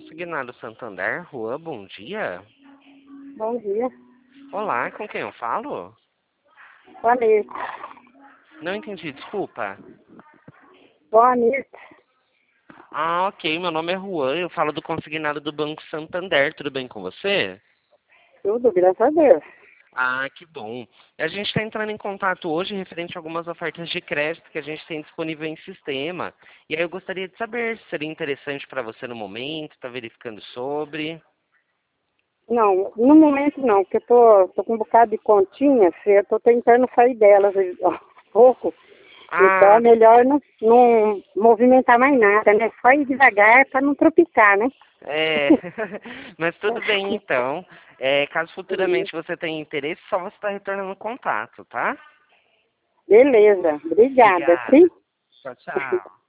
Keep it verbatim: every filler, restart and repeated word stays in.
Consignado Santander, Rua, bom dia. Bom dia. Olá, com quem eu falo? Boa noite. Não entendi, desculpa. Boa noite. Ah, ok, meu nome é Juan, eu falo do consignado do Banco Santander, tudo bem com você? Tudo, graças a Deus. Ah, que bom. A gente está entrando em contato hoje referente a algumas ofertas de crédito que a gente tem disponível em sistema. E aí eu gostaria de saber se seria interessante para você no momento, está verificando sobre... Não, no momento não, porque eu tô, tô com um bocado de continhas, eu tô tentando sair delas aos pouco. Então é Ah, melhor não, não movimentar mais nada, né? Só ir devagar para não tropicar, né? é, mas tudo bem então. É, caso futuramente você tenha interesse, só você está retornando contato, tá? Beleza, obrigada, sim? Obrigado. Tchau, tchau.